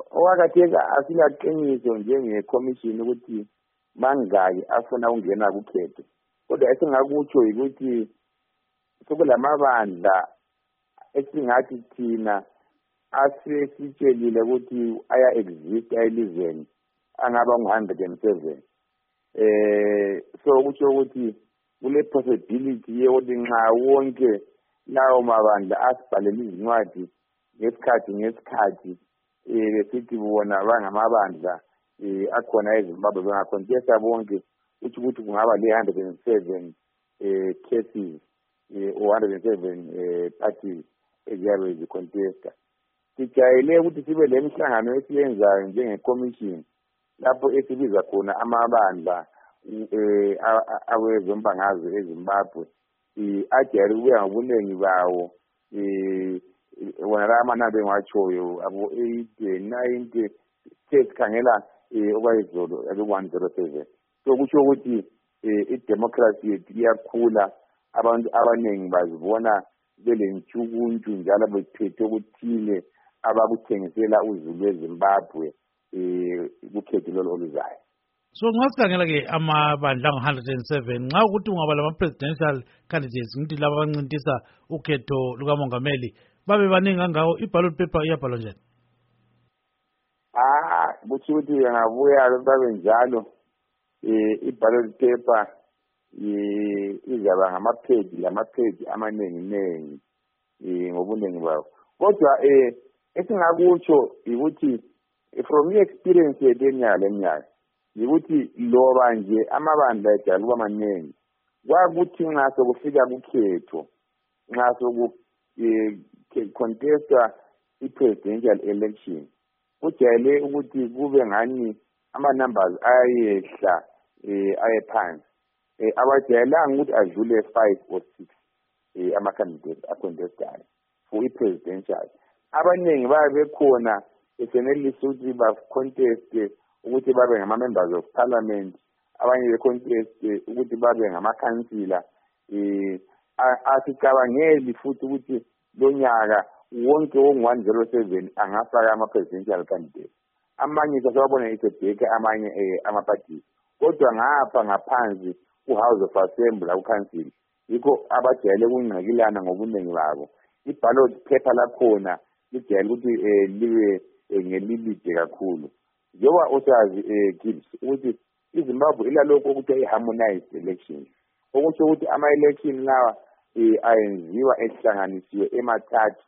owakatheka asilaqiniso njenge-commission ukuthi mangaki afuna ukungena kukhetho kodwa esingakutsho ukuthi sokulamabandla esingathi thina asesitshelile ukuthi aya-exist elizweni angaba ngu-107 so kutsho ukuthi kule possibility yokuthi nxa wonke lawo mabandla asibhalela izincwadi ngesikhathi besithi bona bangamabandla akhona eZimbabwe bengacontesta bonke ukuthi kungaba le-107 cases or 107 parties eziyabe zicontesta. Sijayele ukuthi sibe le mihlangano esiyenzayo njenge-commission lapho esibiza khona amabandla awezombangazwe eZimbabwe ajayele ukuya ngobunengi bawo wona la amanani engiwatshoyo abo 80 90 sesikhangela okwayizolo abe-107 so kutsho ukuthi idemocracy yethu iyakhula abantu abaningi bazibona belentshukuntshu njalo bephethe okuthile abakuthengisela uzulu weZimbabwe kukhetho lolo oluzayo. So nxa sikhangela-ke amabandla angu-107 nxa ukuthi ungaba lama-presidential candidates ngithi laba abancintisa ukhetho lukamongameli babe baningi kangako i-ballot paper iyabhalwa njani? Kutsho ukuthi bengabuya babe njalo i-ballot paper izaba ngamaphedi amanengi ngobunengi bawo kodwa esingakutsho ukuthi from i-experience yethu eminyaka yikuthi loba nje amabandla ejala kuba maningi kwakuthi nxa sokufika kukhetho nxa sokucontesta i-presidential election kujayele ukuthi kube ngani ama-numbers ayehla ayephansi abajayelanga ukuthi adlule 5 or 6 ama-candidates acontestayo for i-presidential abaningi babe bekhona esenelisa ukuthi baconteste ukuthi babe ngama-members of parliament abanye beconteste ukuthi babe ngamakhansila asicabangeli futhi ukuthi lo nyaka wonke ongu-107 angafaka ama-presidential candidates amanye sasewabona isebheke amanye ama-parties kodwa ngapha ngaphansi ku-House of Assembly ku-Council yikho abajayele ukungqikilana ngobunengi babo i-ballot paper lakhona lijayele ukuthi libe ngelilide kakhulu njengoba usazi Gibbs ukuthi iZimbabwe ilalokho ukuthi i-harmonized elections okusho ukuthi ama-election lawa ayenziwa ehlanganisiwe emathathu